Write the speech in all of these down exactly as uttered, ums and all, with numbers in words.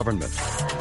government.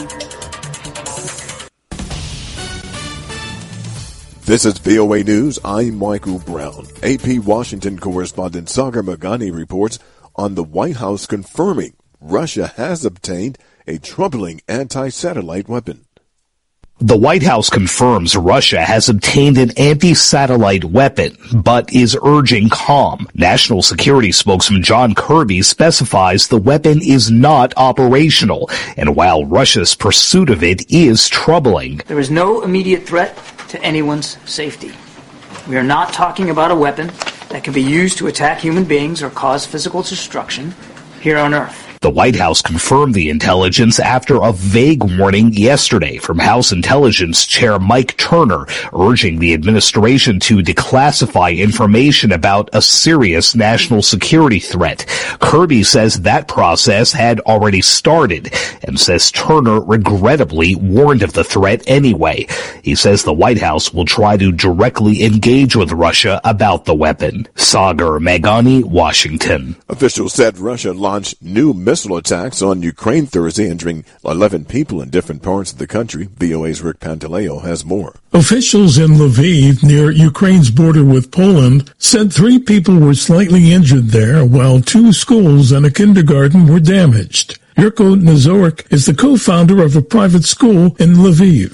This is V O A News. I'm Michael Brown. A P Washington correspondent Sagar Meghani reports on the White House confirming Russia has obtained a troubling anti-satellite weapon. The White House confirms Russia has obtained an anti-satellite weapon, but is urging calm. National Security spokesman John Kirby specifies the weapon is not operational, and while Russia's pursuit of it is troubling. There is no immediate threat to anyone's safety. We are not talking about a weapon that can be used to attack human beings or cause physical destruction here on Earth. The White House confirmed the intelligence after a vague warning yesterday from House Intelligence Chair Mike Turner, urging the administration to declassify information about a serious national security threat. Kirby says that process had already started and says Turner regrettably warned of the threat anyway. He says the White House will try to directly engage with Russia about the weapon. Sagar Meghani, Washington. Officials said Russia launched new missile attacks on Ukraine Thursday, injuring eleven people in different parts of the country. V O A's Rick Pantaleo has more. Officials in Lviv, near Ukraine's border with Poland, said three people were slightly injured there, while two schools and a kindergarten were damaged. Yurko Nazorek is the co-founder of a private school in Lviv.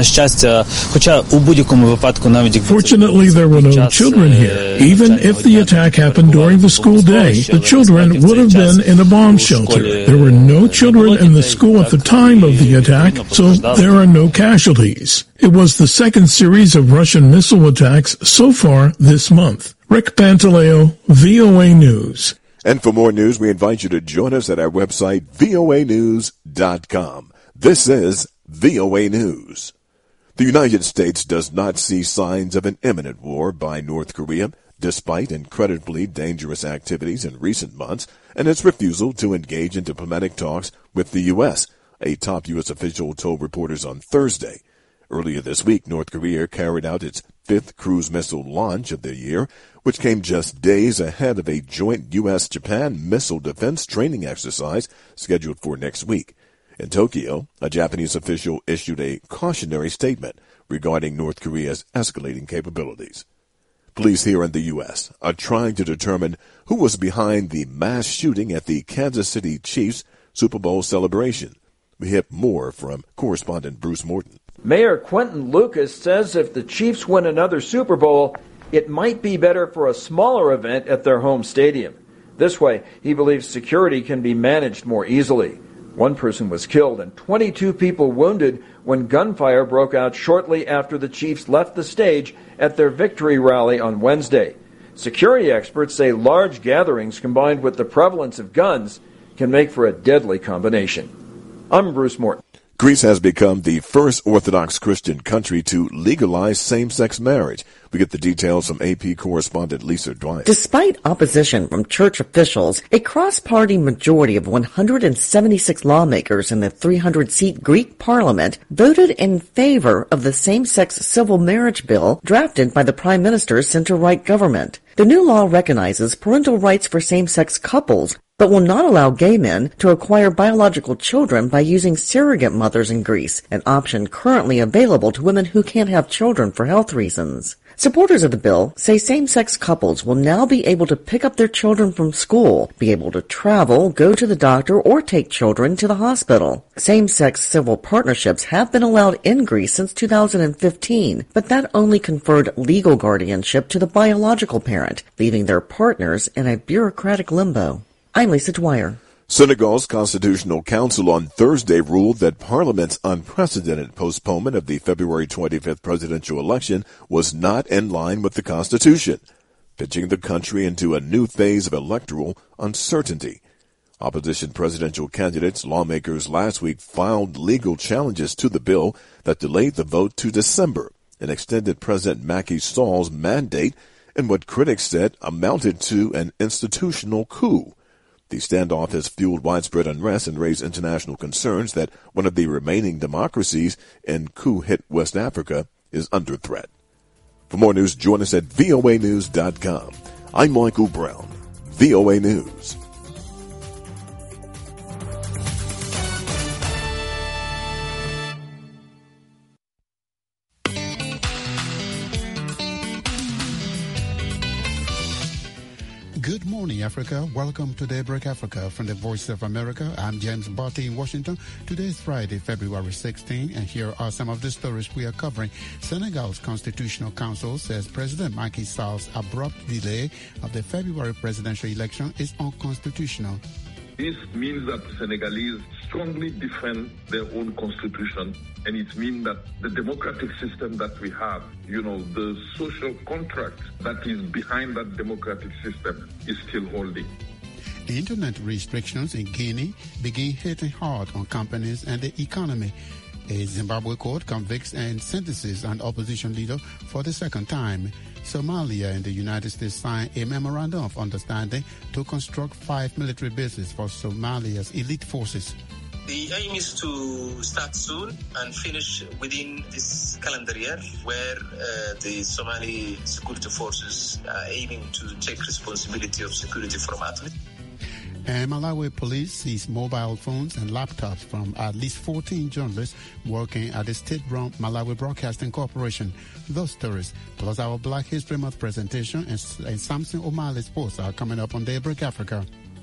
Fortunately, there were no children here. Even if the attack happened during the school day, the children would have been in a bomb shelter. There were no children in the school at the time of the attack, so there are no casualties. It was the second series of Russian missile attacks so far this month. Rick Pantaleo, V O A News. And for more news, we invite you to join us at our website, V O A news dot com. This is V O A News. The United States does not see signs of an imminent war by North Korea, despite incredibly dangerous activities in recent months and its refusal to engage in diplomatic talks with the U S, a top U S official told reporters on Thursday. Earlier this week, North Korea carried out its fifth cruise missile launch of the year, which came just days ahead of a joint U S Japan missile defense training exercise scheduled for next week. In Tokyo, a Japanese official issued a cautionary statement regarding North Korea's escalating capabilities. Police here in the U S are trying to determine who was behind the mass shooting at the Kansas City Chiefs Super Bowl celebration. We have more from correspondent Bruce Morton. Mayor Quentin Lucas says if the Chiefs win another Super Bowl, it might be better for a smaller event at their home stadium. This way, he believes security can be managed more easily. One person was killed and twenty-two people wounded when gunfire broke out shortly after the Chiefs left the stage at their victory rally on Wednesday. Security experts say large gatherings combined with the prevalence of guns can make for a deadly combination. I'm Bruce Morton. Greece has become the first Orthodox Christian country to legalize same-sex marriage. We get the details from A P correspondent Lisa Dwight. Despite opposition from church officials, a cross-party majority of one hundred seventy-six lawmakers in the three hundred seat Greek parliament voted in favor of the same-sex civil marriage bill drafted by the Prime Minister's center-right government. The new law recognizes parental rights for same-sex couples, but will not allow gay men to acquire biological children by using surrogate mothers in Greece, an option currently available to women who can't have children for health reasons. Supporters of the bill say same-sex couples will now be able to pick up their children from school, be able to travel, go to the doctor, or take children to the hospital. Same-sex civil partnerships have been allowed in Greece since two thousand fifteen, but that only conferred legal guardianship to the biological parent, leaving their partners in a bureaucratic limbo. I'm Lisa Dwyer. Senegal's Constitutional Council on Thursday ruled that Parliament's unprecedented postponement of the February twenty-fifth presidential election was not in line with the Constitution, pitching the country into a new phase of electoral uncertainty. Opposition presidential candidates, lawmakers last week filed legal challenges to the bill that delayed the vote to December and extended President Macky Sall's mandate in what critics said amounted to an institutional coup. The standoff has fueled widespread unrest and raised international concerns that one of the remaining democracies in coup-hit West Africa is under threat. For more news, join us at V O A news dot com. I'm Michael Brown, V O A News. Good morning, Africa. Welcome to Daybreak Africa from the Voice of America. I'm James Barty in Washington. Today is Friday, February sixteenth, and here are some of the stories we are covering. Senegal's Constitutional Council says President Macky Sall's abrupt delay of the February presidential election is unconstitutional. This means that Senegalese strongly defend their own constitution, and it means that the democratic system that we have, you know, the social contract that is behind that democratic system is still holding. The internet restrictions in Guinea begin hitting hard on companies and the economy. A Zimbabwe court convicts and sentences an opposition leader for the second time. Somalia and the United States signed a memorandum of understanding to construct five military bases for Somalia's elite forces. The aim is to start soon and finish within this calendar year, where uh, the Somali security forces are aiming to take responsibility of security from athletes. And Malawi police seized mobile phones and laptops from at least fourteen journalists working at the state-run Malawi Broadcasting Corporation. Those stories, plus our Black History Month presentation and, and Samson O'Malley's post are coming up on Daybreak Africa.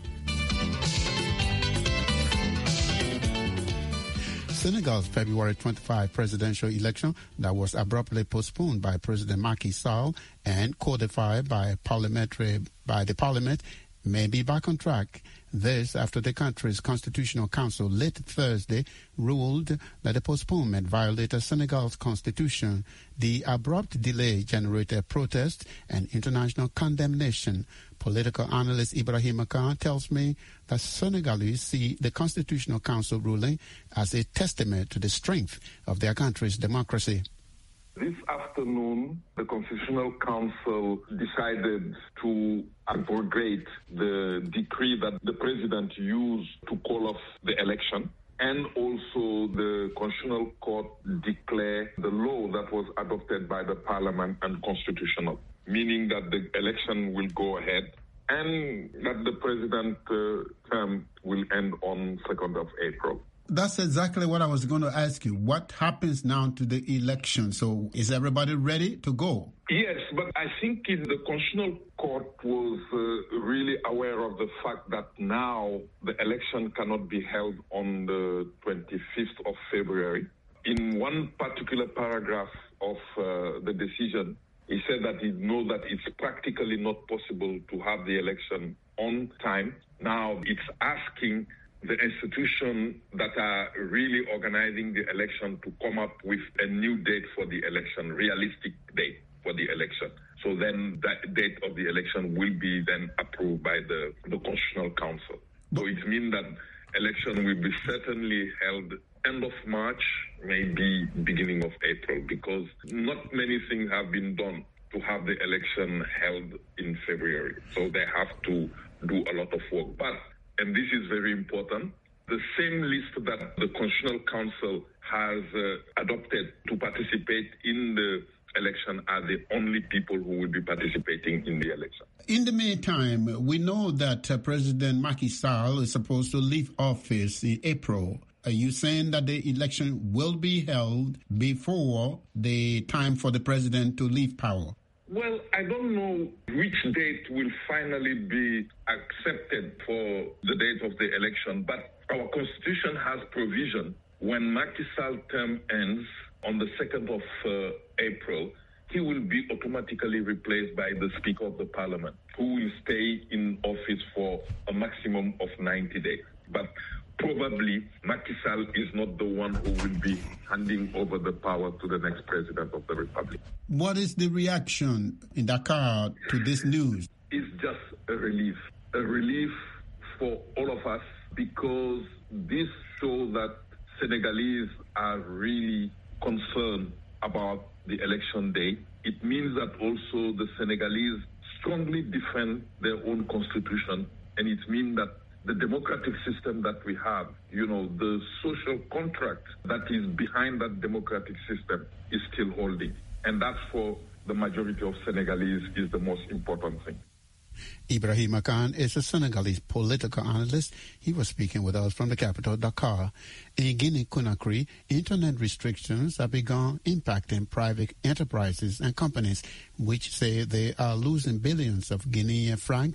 Senegal's February twenty-fifth presidential election that was abruptly postponed by President Macky Sall and codified by parliamentary by the parliament may be back on track. This after the country's Constitutional Council late Thursday ruled that the postponement violated Senegal's constitution. The abrupt delay generated protest and international condemnation. Political analyst Ibrahim Khan tells me that Senegalese see the Constitutional Council ruling as a testament to the strength of their country's democracy. This afternoon, the Constitutional Council decided to abrogate the decree that the president used to call off the election, and also the Constitutional Court declared the law that was adopted by the parliament unconstitutional, meaning that the election will go ahead and that the president's uh, term will end on second of April. That's exactly what I was going to ask you. What happens now to the election? So is everybody ready to go? Yes, but I think the Constitutional Court was uh, really aware of the fact that now the election cannot be held on the twenty-fifth of February. In one particular paragraph of uh, the decision, he said that he knows that it's practically not possible to have the election on time. Now it's asking the institutions that are really organizing the election to come up with a new date for the election, realistic date for the election. So then that date of the election will be then approved by the, the Constitutional Council. So it means that election will be certainly held end of March, maybe beginning of April, because not many things have been done to have the election held in February. So they have to do a lot of work. But and this is very important, the same list that the Constitutional Council has uh, adopted to participate in the election are the only people who will be participating in the election. In the meantime, we know that uh, President Macky Sall is supposed to leave office in April. Are you saying that the election will be held before the time for the president to leave power? Well, I don't know which date will finally be accepted for the date of the election, but our Constitution has provision when Macky Sall's term ends on the second of uh, April, he will be automatically replaced by the Speaker of the Parliament, who will stay in office for a maximum of ninety days. But probably Macky Sall is not the one who will be handing over the power to the next president of the Republic. What is the reaction in Dakar to this news? It's just a relief, a relief for all of us, because this shows that Senegalese are really concerned about the election day. It means that also the Senegalese strongly defend their own constitution, and it means that the democratic system that we have, you know, the social contract that is behind that democratic system is still holding. And that's for the majority of Senegalese is the most important thing. Ibrahim Khan is a Senegalese political analyst. He was speaking with us from the capital, Dakar. In Guinea-Conakry, internet restrictions have begun impacting private enterprises and companies, which say they are losing billions of Guinean francs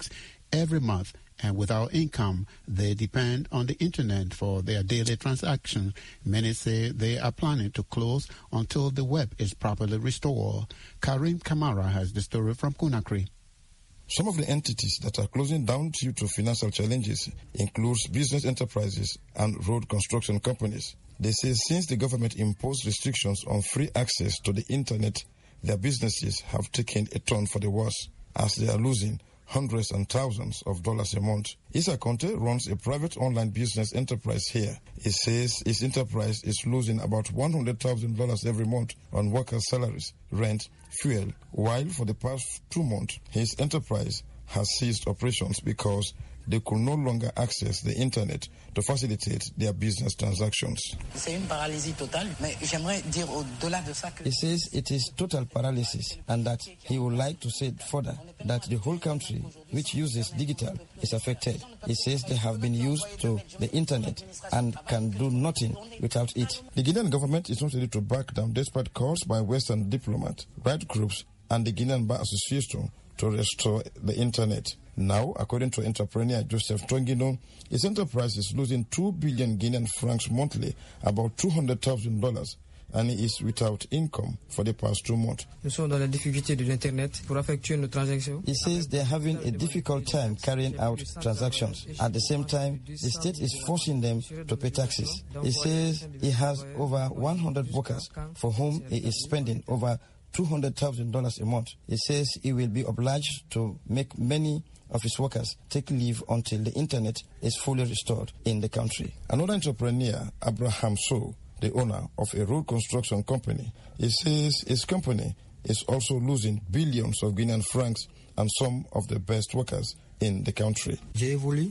every month, and without income, they depend on the internet for their daily transactions. Many say they are planning to close until the web is properly restored. Karim Kamara has the story from Conakry. Some of the entities that are closing down due to financial challenges includes business enterprises and road construction companies. They say since the government imposed restrictions on free access to the internet, their businesses have taken a turn for the worse, as they are losing hundreds and thousands of dollars a month. Issa Conte runs a private online business enterprise here. He says his enterprise is losing about one hundred thousand dollars every month on workers' salaries, rent, fuel, while for the past two months, his enterprise has ceased operations because they could no longer access the internet to facilitate their business transactions. He says it is total paralysis and that he would like to say further that the whole country, which uses digital, is affected. He says they have been used to the internet and can do nothing without it. The Guinean government is not ready to back down despite calls by Western diplomats, right groups, and the Guinean Bar Association to restore the internet. Now, according to entrepreneur Joseph Tongino, his enterprise is losing two billion Guinean francs monthly, about two hundred thousand dollars, and he is without income for the past two months. He says they are having a difficult time carrying out transactions. At the same time, the state is forcing them to pay taxes. He says he has over one hundred workers for whom he is spending over two hundred thousand dollars a month. He says he will be obliged to make many of his workers take leave until the internet is fully restored in the country. Another entrepreneur, Abraham So, the owner of a road construction company, he says his company is also losing billions of Guinean francs and some of the best workers in the country. He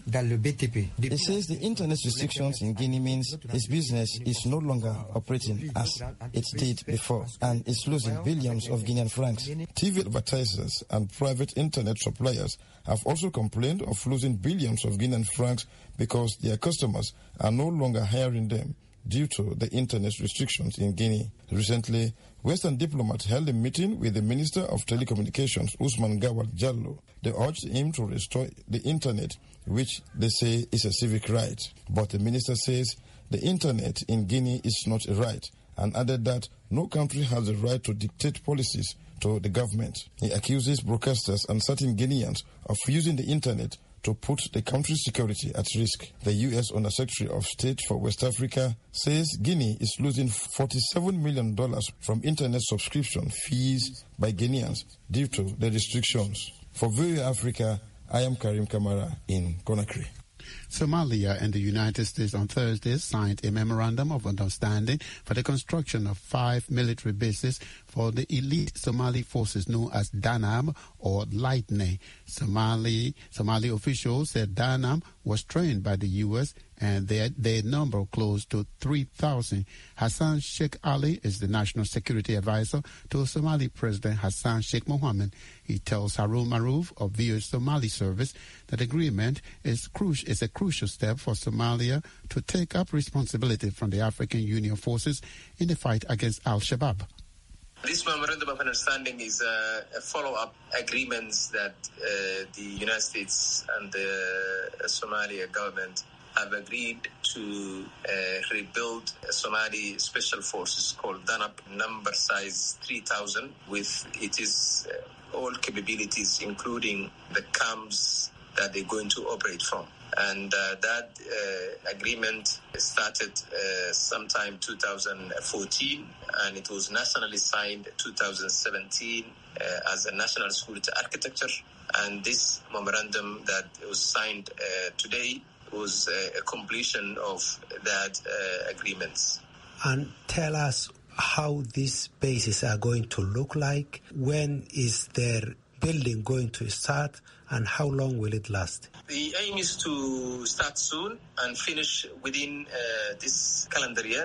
says the internet restrictions in Guinea means his business is no longer operating as it did before and is losing billions of Guinean francs. T V advertisers and private internet suppliers have also complained of losing billions of Guinean francs because their customers are no longer hiring them due to the internet restrictions in Guinea. Recently, Western diplomats held a meeting with the Minister of Telecommunications, Usman Gawad Jallo. They urged him to restore the internet, which they say is a civic right. But the minister says the internet in Guinea is not a right, and added that no country has the right to dictate policies to the government. He accuses broadcasters and certain Guineans of using the internet to put the country's security at risk. The U S Under-Secretary of State for West Africa says Guinea is losing forty-seven million dollars from internet subscription fees by Guineans due to the restrictions. For V O A Africa, I am Karim Kamara in Conakry. Somalia and the United States on Thursday signed a memorandum of understanding for the construction of five military bases for the elite Somali forces known as DANAM or Lightning. Somali Somali officials said DANAM was trained by the U S and their, their number close to three thousand. Hassan Sheikh Ali is the National Security Advisor to Somali President Hassan Sheikh Mohammed. He tells Harun Maruf of V O A Somali Service that agreement is, cru- is a crucial step for Somalia to take up responsibility from the African Union forces in the fight against Al-Shabaab. This memorandum of understanding is a, a follow-up agreements that uh, the United States and the uh, Somalia government have agreed to uh, rebuild a Somali special forces called DANAP, number size three thousand, with it is uh, all capabilities, including the camps that they're going to operate from. And uh, that uh, agreement started uh, sometime two thousand fourteen, and it was nationally signed two thousand seventeen uh, as a national security architecture. And this memorandum that was signed uh, today was uh, a completion of that uh, agreements. And tell us how these bases are going to look like. When is their building going to start, and how long will it last? The aim is to start soon and finish within uh, this calendar year.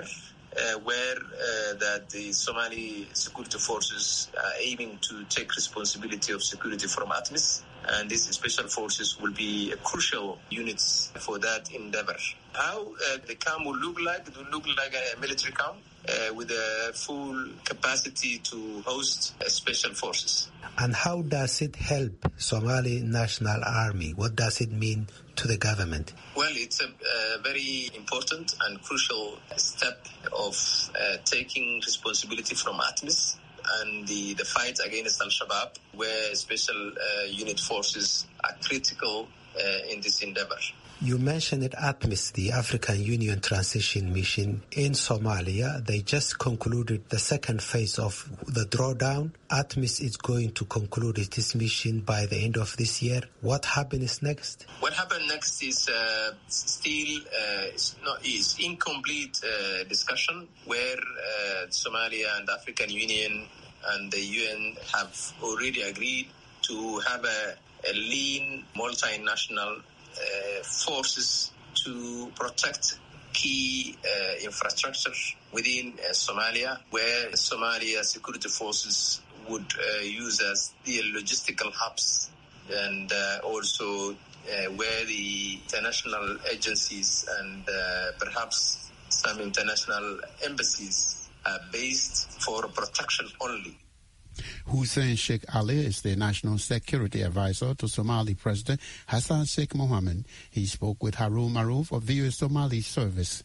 uh, where uh, that the Somali security forces are aiming to take responsibility of security from ATMIS. And these special forces will be crucial units for that endeavor. How uh, the camp will look like, it will look like a military camp uh, with a full capacity to host uh, special forces. And how does it help Somali National Army? What does it mean to the government? Well, it's a, a very important and crucial step of uh, taking responsibility from ATMIS and the, the fight against Al-Shabaab, where special uh, unit forces are critical uh, in this endeavor. You mentioned it, ATMIS, the African Union Transition Mission in Somalia. They just concluded the second phase of the drawdown. ATMIS is going to conclude this mission by the end of this year. What happens next? What happens next is uh, still uh, is, not, is incomplete uh, discussion where uh, Somalia and the African Union and the U N have already agreed to have a, a lean multinational Uh, forces to protect key uh, infrastructure within uh, Somalia, where Somalia security forces would uh, use as the logistical hubs, and uh, also uh, where the international agencies and uh, perhaps some international embassies are based for protection only. Hussein Sheikh Ali is the National Security Advisor to Somali President Hassan Sheikh Mohammed. He spoke with Harun Maruf of V O A Somali Service.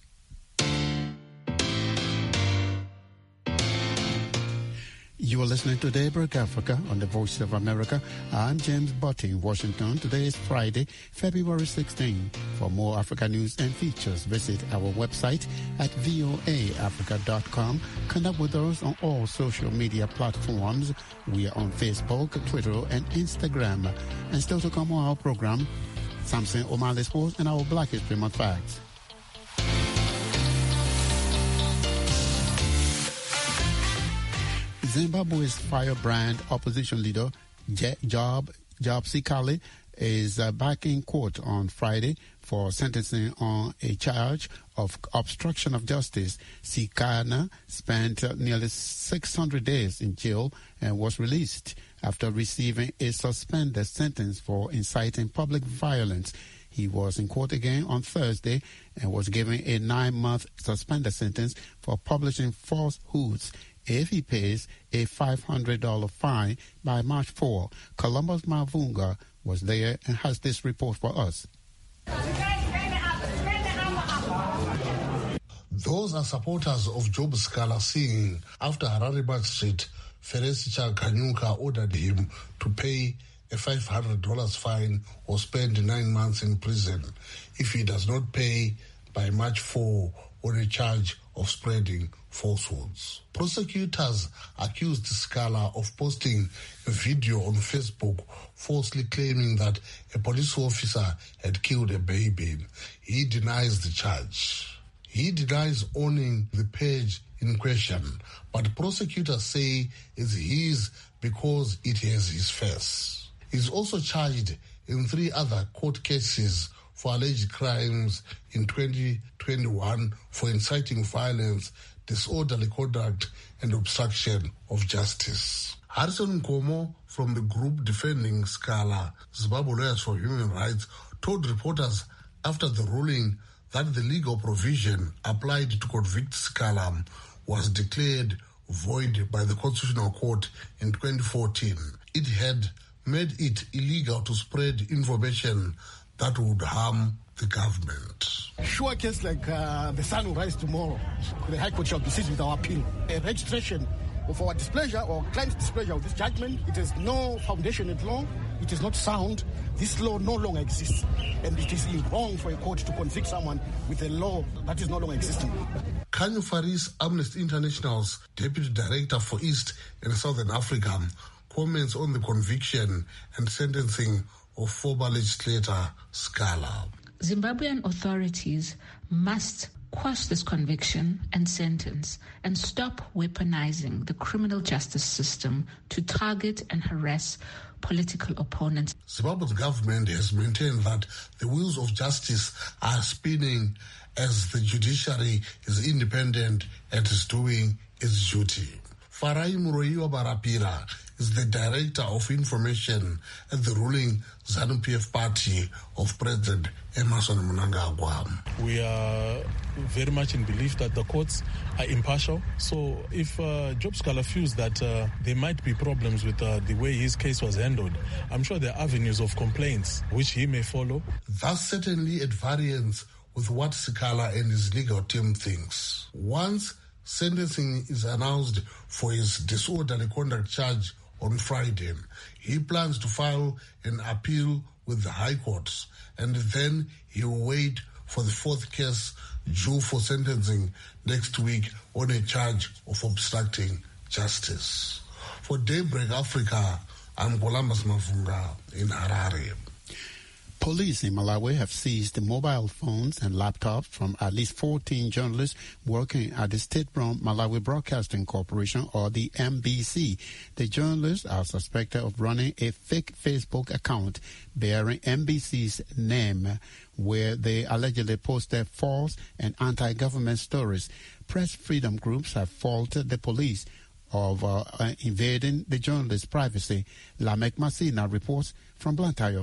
You are listening to Daybreak Africa on the Voice of America. I'm James Butty in Washington. Today is Friday, February sixteenth. For more Africa news and features, visit our website at voa africa dot com. Connect with us on all social media platforms. We are on Facebook, Twitter, and Instagram. And still to come on our program, Samson Omale Sports and our Black History Month facts. Zimbabwe's firebrand opposition leader, Job Job Sikali, is uh, back in court on Friday for sentencing on a charge of obstruction of justice. Sikana spent uh, nearly six hundred days in jail and was released after receiving a suspended sentence for inciting public violence. He was in court again on Thursday and was given a nine-month suspended sentence for publishing falsehoods if he pays a five hundred dollars fine by March fourth. Columbus Mavunga was there and has this report for us. Those are supporters of Job Sikala singing after Harare Magistrate Feresicha Kanyuka ordered him to pay a five hundred dollars fine or spend nine months in prison if he does not pay by March fourth on a charge of spreading falsehoods. Prosecutors accused Sikala of posting a video on Facebook falsely claiming that a police officer had killed a baby. He denies the charge. He denies owning the page in question, but prosecutors say it's his because it has his face. He's also charged in three other court cases for alleged crimes in twenty twenty-one for inciting violence, disorderly conduct, and obstruction of justice. Harrison Nkomo from the group defending Sikala, Zimbabwe Lawyers for Human Rights, told reporters after the ruling that the legal provision applied to convict Sikala was declared void by the Constitutional Court in twenty fourteen. It had made it illegal to spread information that would harm the government. Sure case like uh, the sun will rise tomorrow. The High Court shall proceed with our appeal. A registration of our displeasure or client's displeasure of this judgment, it has no foundation in law. It is not sound. This law no longer exists. And it is wrong for a court to convict someone with a law that is no longer existing. Kanyu Faris, Amnesty International's Deputy Director for East and Southern Africa, comments on the conviction and sentencing of former legislator Sikala. Zimbabwean authorities must quash this conviction and sentence and stop weaponizing the criminal justice system to target and harass political opponents. Zimbabwe's government has maintained that the wheels of justice are spinning as the judiciary is independent and is doing its duty. Farai Muroiwa Barapira is the Director of Information at the ruling ZANU-P F party of President Emmerson Mnangagwa. We are very much in belief that the courts are impartial. So if uh, Job Scala feels that uh, there might be problems with uh, the way his case was handled, I'm sure there are avenues of complaints which he may follow. That's certainly at variance with what Scala and his legal team thinks. Once sentencing is announced for his disorderly conduct charge on Friday, he plans to file an appeal with the High Court, and then he will wait for the fourth case due for sentencing next week on a charge of obstructing justice. For Daybreak Africa, I'm Columbus Mavunga in Harare. Police in Malawi have seized mobile phones and laptops from at least fourteen journalists working at the state-run Malawi Broadcasting Corporation, or the M B C. The journalists are suspected of running a fake Facebook account bearing M B C's name, where they allegedly posted false and anti-government stories. Press freedom groups have faulted the police of uh, uh, invading the journalists' privacy. Lamek Masina reports from Blantyre.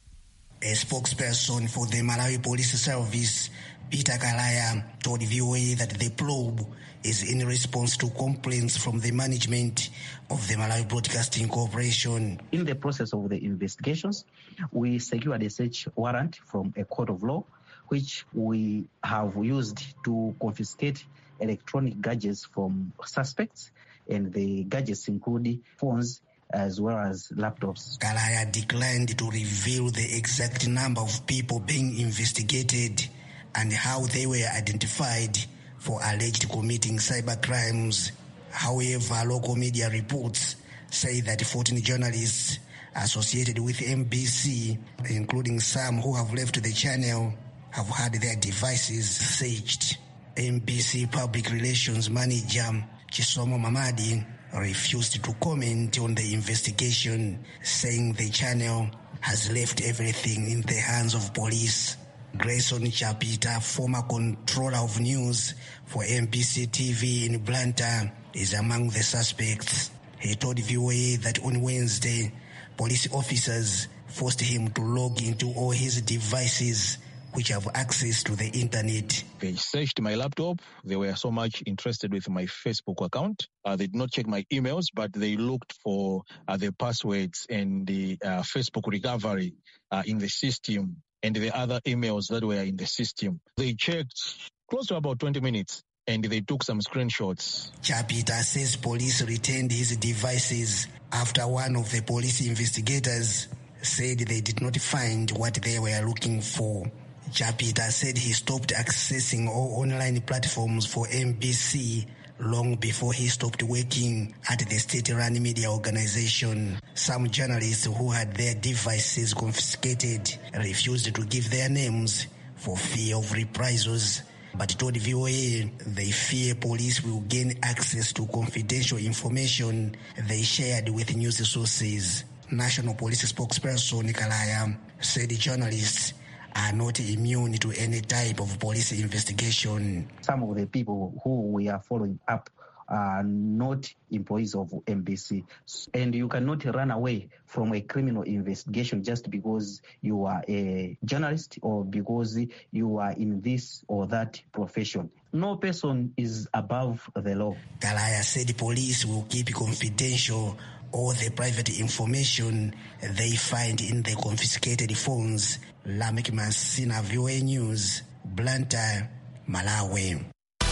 A spokesperson for the Malawi Police Service, Peter Kalaya, told V O A that the probe is in response to complaints from the management of the Malawi Broadcasting Corporation. In the process of the investigations, we secured a search warrant from a court of law, which we have used to confiscate electronic gadgets from suspects, and the gadgets include phones as well as laptops. Kalaya declined to reveal the exact number of people being investigated and how they were identified for alleged committing cyber crimes. However, local media reports say that fourteen journalists associated with M B C, including some who have left the channel, have had their devices searched. M B C Public Relations Manager Chisomo Mamadi refused to comment on the investigation, saying the channel has left everything in the hands of police. Grayson Chapita, former controller of news for M B C T V in Blantyre, is among the suspects. He told V O A that on Wednesday, police officers forced him to log into all his devices which have access to the internet. They searched my laptop. They were so much interested with my Facebook account. Uh, they did not check my emails, but they looked for uh, the passwords and the uh, Facebook recovery uh, in the system and the other emails that were in the system. They checked close to about twenty minutes and they took some screenshots. Chapita says police retained his devices after one of the police investigators said they did not find what they were looking for. Chapita said he stopped accessing all online platforms for M B C long before he stopped working at the state-run media organization. Some journalists who had their devices confiscated refused to give their names for fear of reprisals, but told V O A they fear police will gain access to confidential information they shared with news sources. National Police spokesperson Kalaya said the journalists are not immune to any type of police investigation. Some of the people who we are following up are not employees of M B C. And you cannot run away from a criminal investigation just because you are a journalist or because you are in this or that profession. No person is above the law. Kalaya said the police will keep confidential all the private information they find in the confiscated phones. Lamek Masina, V O A News, Blantyre, Malawi.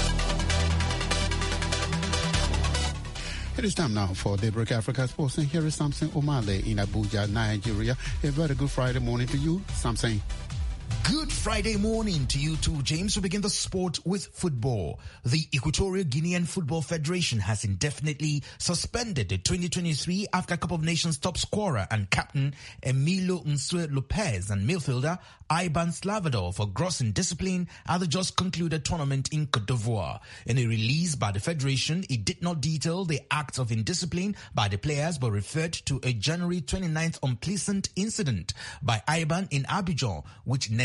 It is time now for Daybreak Africa Sports, and here is Samson Omale in Abuja, Nigeria. A very good Friday morning to you, Samson. Good Friday morning to you too, James. We begin the sport with football. The Equatorial Guinean Football Federation has indefinitely suspended the twenty twenty-three Africa Cup of Nations top scorer and captain Emilio Nsue Lopez and midfielder Iban Slavador for gross indiscipline at the just concluded tournament in Cote d'Ivoire. In a release by the Federation, it did not detail the acts of indiscipline by the players but referred to a January twenty-ninth unpleasant incident by Iban in Abidjan, which necessitated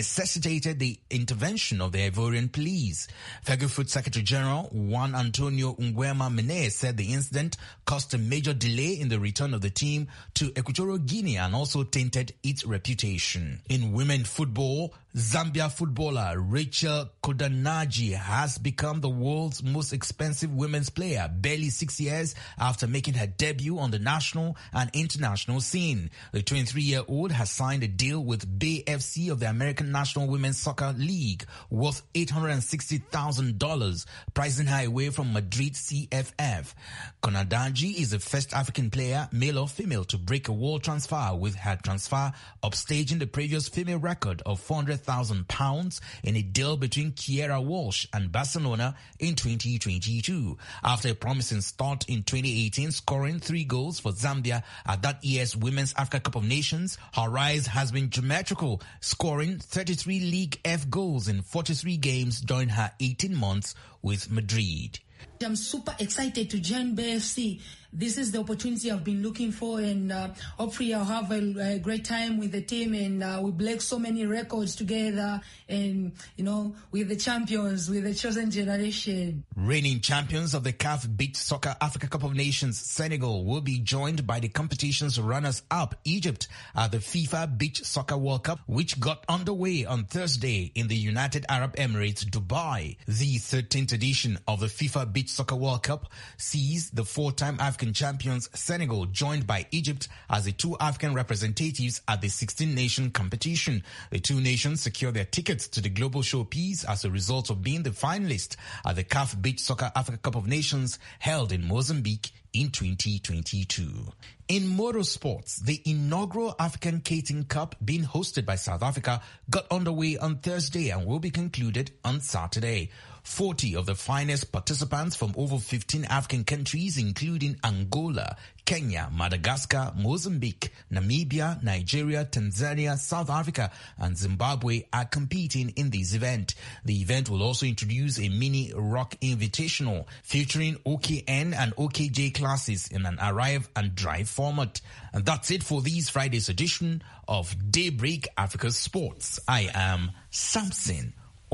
necessitated the intervention of the Ivorian police. Fegofoot Secretary General Juan Antonio Nguema Mene said the incident caused a major delay in the return of the team to Equatorial Guinea and also tainted its reputation. In women football, Zambia footballer Rachel Kodanaji has become the world's most expensive women's player, barely six years after making her debut on the national and international scene. The twenty-three-year-old has signed a deal with Bay F C of the American National Women's Soccer League worth eight hundred sixty thousand dollars, pricing her away from Madrid C F F. Konadaji is the first African player, male or female, to break a world transfer, with her transfer upstaging the previous female record of four hundred thousand pounds in a deal between Kiera Walsh and Barcelona in twenty twenty-two. After a promising start in twenty eighteen, scoring three goals for Zambia at that year's Women's Africa Cup of Nations, her rise has been geometrical, scoring thirty-three League F goals in forty-three games during her eighteen months with Madrid. I'm super excited to join B F C. This is the opportunity I've been looking for, and uh, hopefully I'll have a, a great time with the team, and uh, we break so many records together, and, you know, with the champions, with the chosen generation. Reigning champions of the C A F Beach Soccer Africa Cup of Nations, Senegal, will be joined by the competition's runners-up, Egypt, at the FIFA Beach Soccer World Cup, which got underway on Thursday in the United Arab Emirates, Dubai. The thirteenth edition of the FIFA Beach Soccer World Cup sees the four-time African champions Senegal joined by Egypt as the two African representatives at the sixteen-nation competition. The two nations secure their tickets to the global showpiece as a result of being the finalist at the C A F Beach Soccer Africa Cup of Nations held in Mozambique in twenty twenty-two. In motorsports, the inaugural African Karting Cup, being hosted by South Africa, got underway on Thursday and will be concluded on Saturday. forty of the finest participants from over fifteen African countries, including Angola, Kenya, Madagascar, Mozambique, Namibia, Nigeria, Tanzania, South Africa, and Zimbabwe, are competing in this event. The event will also introduce a mini rock invitational featuring O K N and O K J classes in an arrive and drive format. And that's it for this Friday's edition of Daybreak Africa Sports. I am Samson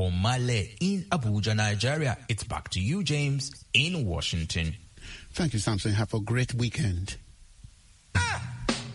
Omale in Abuja, Nigeria. It's back to you, James, in Washington. Thank you, Samson. Have a great weekend. Ah!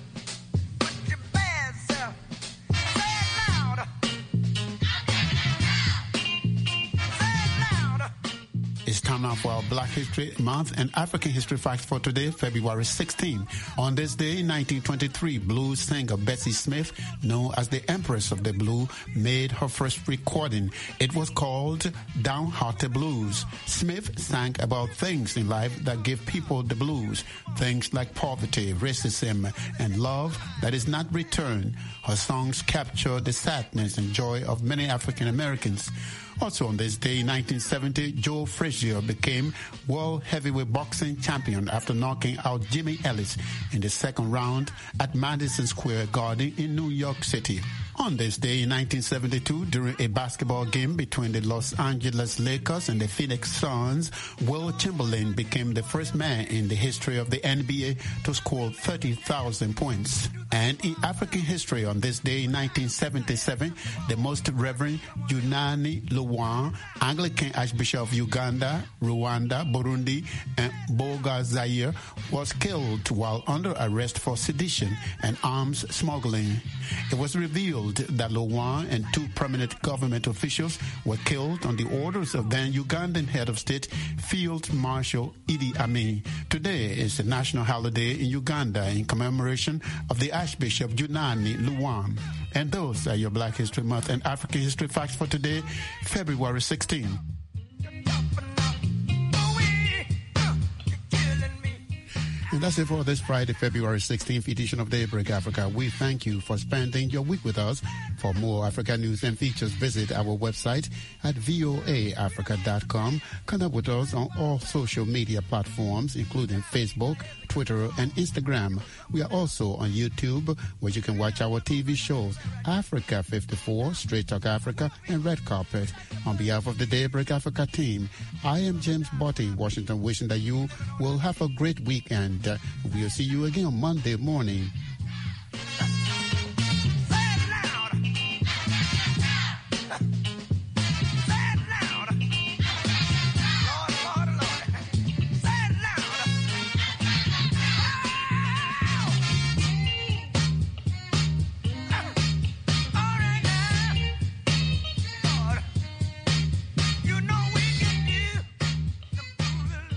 It's time now for our Black History Month and African History Facts for today, February sixteenth. On this day in nineteen twenty-three, blues singer Bessie Smith, known as the Empress of the Blues, made her first recording. It was called Downhearted Blues. Smith sang about things in life that give people the blues, things like poverty, racism, and love that is not returned. Her songs capture the sadness and joy of many African Americans. Also on this day in nineteen seventy, Joe Frazier became World Heavyweight Boxing Champion after knocking out Jimmy Ellis in the second round at Madison Square Garden in New York City. On this day in nineteen seventy-two, during a basketball game between the Los Angeles Lakers and the Phoenix Suns, Will Chamberlain became the first man in the history of the N B A to score thirty thousand points. And in African history, on this day in nineteen seventy-seven, the Most Reverend Junani Luwan, Anglican Archbishop of Uganda, Rwanda, Burundi, and Boga Zaire, was killed while under arrest for sedition and arms smuggling. It was revealed that Luwan and two prominent government officials were killed on the orders of then Ugandan head of state, Field Marshal Idi Amin. Today is a national holiday in Uganda in commemoration of the Archbishop Junani Luwan. And those are your Black History Month and African History Facts for today, February sixteenth. And that's it for this Friday, February sixteenth edition of Daybreak Africa. We thank you for spending your week with us. For more Africa news and features, visit our website at voa africa dot com. Connect with us on all social media platforms, including Facebook, Twitter, and Instagram. We are also on YouTube, where you can watch our T V shows, Africa fifty-four, Straight Talk Africa, and Red Carpet. On behalf of the Daybreak Africa team, I am James Botti in Washington, wishing that you will have a great weekend. We'll see you again on Monday morning.